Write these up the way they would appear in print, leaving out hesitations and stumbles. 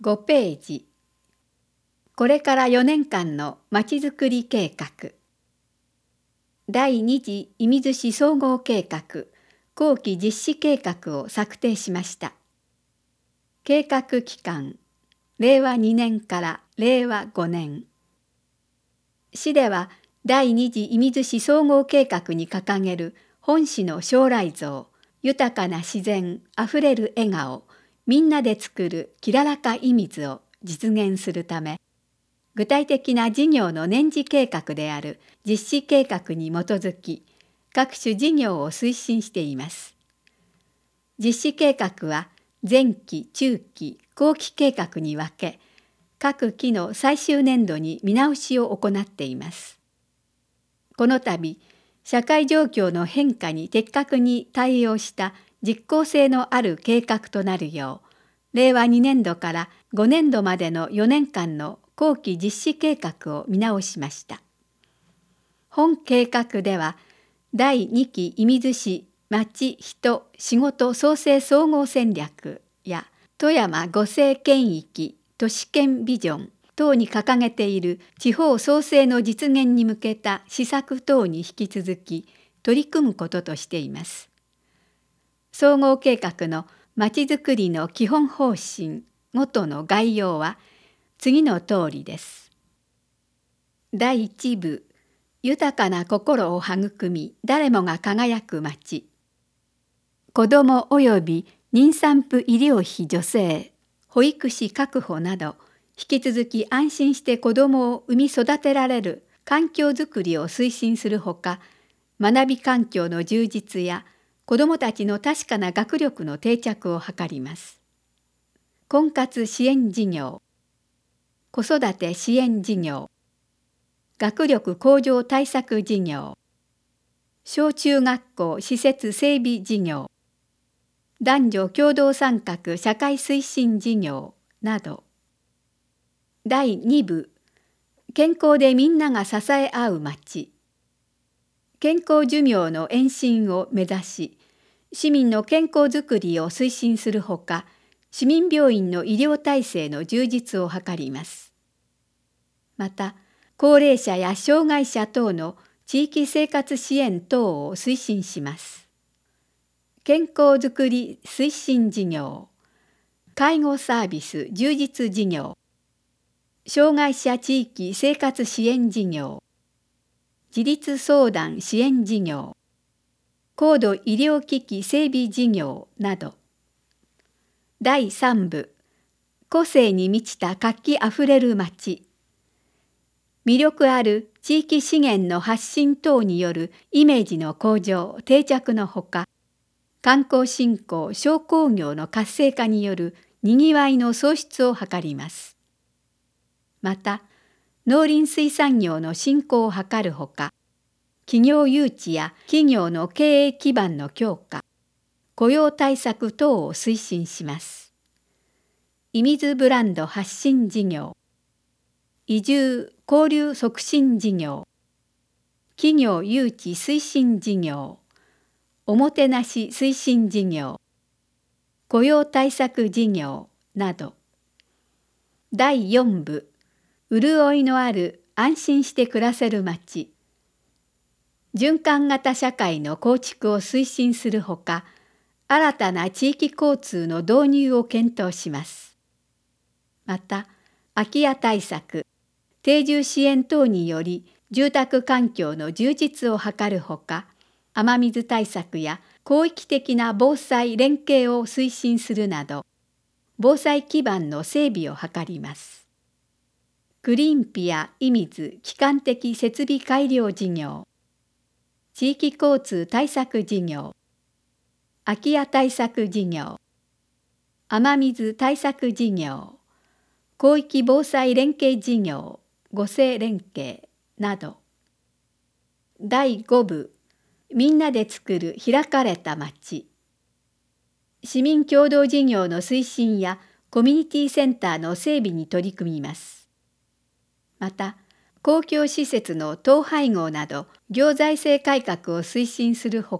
5ページ。これから4年間のまちづくり計画。第2次射水市総合計画、後期実施計画を策定しました。計画期間、令和2年から令和5年。市では第2次射水市総合計画に掲げる本市の将来像、豊かな自然あふれる笑顔、みんなで作るきららか射水を実現するため、具体的な事業の年次計画である実施計画に基づき、各種事業を推進しています。実施計画は前期、中期、後期計画に分け、各期の最終年度に見直しを行っています。この度、社会状況の変化に的確に対応した実効性のある計画となるよう、令和2年度から5年度までの4年間の後期実施計画を見直しました。本計画では、第2期射水市まち人仕事創生総合戦略や富山五政圏域都市圏ビジョン等に掲げている地方創生の実現に向けた施策等に引き続き取り組むこととしています。総合計画のまちづくりの基本方針元の概要は次の通りです。第1部、豊かな心を育み誰もが輝くまち。子ども及び妊産婦医療費助成、保育士確保など、引き続き安心して子どもを産み育てられる環境づくりを推進するほか、学び環境の充実や子どもたちの確かな学力の定着を図ります。婚活支援事業、子育て支援事業、学力向上対策事業、小中学校施設整備事業、男女共同参画社会推進事業など。第2部、健康でみんなが支え合うまち。健康寿命の延伸を目指し、市民の健康づくりを推進するほか、市民病院の医療体制の充実を図ります。また、高齢者や障害者等の地域生活支援等を推進します。健康づくり推進事業、介護サービス充実事業、障害者地域生活支援事業、自立相談支援事業、高度医療機器整備事業など。第3部、個性に満ちた活気あふれるまち。魅力ある地域資源の発信等によるイメージの向上・定着のほか、観光振興・商工業の活性化によるにぎわいの創出を図ります。また、農林水産業の振興を図るほか、企業誘致や企業の経営基盤の強化、雇用対策等を推進します。射水ブランド発信事業、移住・交流促進事業、企業誘致推進事業、おもてなし推進事業、雇用対策事業など。第4部、潤いのある安心して暮らせるまち。循環型社会の構築を推進するほか、新たな地域交通の導入を検討します。また、空き家対策、定住支援等により住宅環境の充実を図るほか、雨水対策や広域的な防災連携を推進するなど、防災基盤の整備を図ります。クリンピや射水基幹的設備改良事業、地域交通対策事業、空き家対策事業、雨水対策事業、広域防災連携事業、五政連携など。第5部、みんなで作る開かれたまち。市民共同事業の推進やコミュニティセンターの整備に取り組みます。また、公共施設の統廃合など行財政改革を推進するほ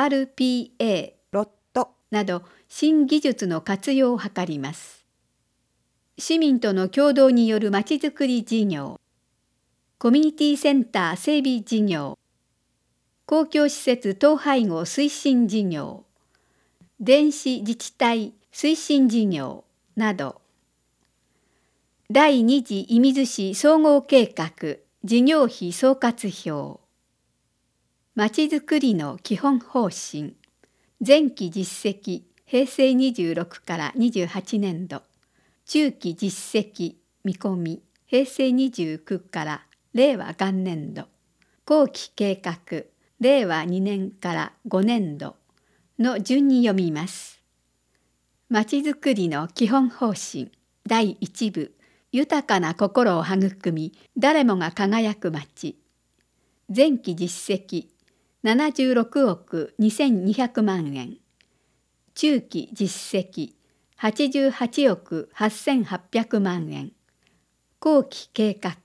か、RPA ロットなど新技術の活用を図ります。 市民との共同によるまちづくり事業、コミュニティセンター整備事業、公共施設統廃合推進事業、電子自治体推進事業など、第2次射水市総合計画事業費総括表、まちづくりの基本方針、前期実績平成26から28年度、中期実績見込み平成29から令和元年度、後期計画令和2年から5年度の順に読みます。まちづくりの基本方針第1部、豊かな心を育み誰もが輝くまち。前期実績76億2200万円。中期実績88億8800万円。後期計画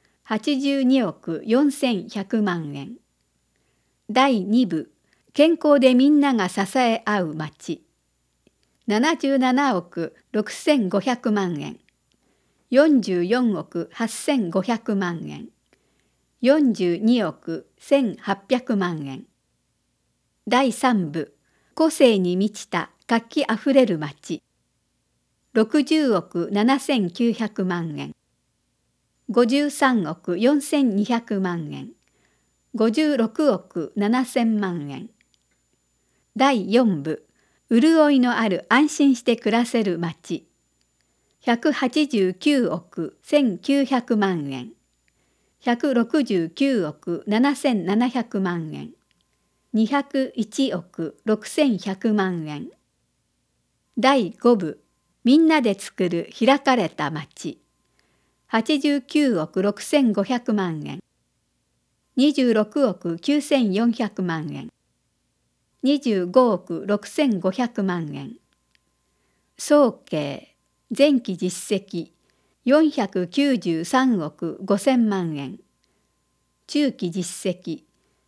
82億4100万円。第2部、健康でみんなが支え合うまち。77億6500万円。44億8500万円。42億1800万円。第3部、個性に満ちた活気あふれるまち。60億7900万円。53億4200万円。56億7000万円。第4部、潤いのある安心して暮らせるまち。189億1900万円。169億7700万円。201億6100万円。第5部、みんなで作る開かれたまち。89億6500万円。26億9400万円。25億6500万円。総計前期実績493億5000万円。中期実績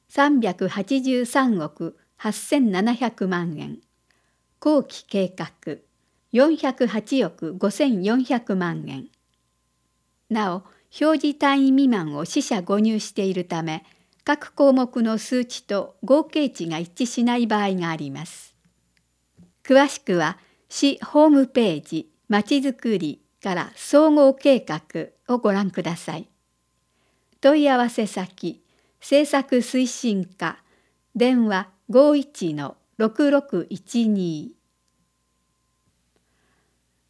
383億8700万円。後期計画408億5400万円。なお、表示単位未満を四捨五入しているため、各項目の数値と合計値が一致しない場合があります。詳しくは、市ホームページまちづくりから総合計画をご覧ください。問い合わせ先、政策推進課、電話51-6612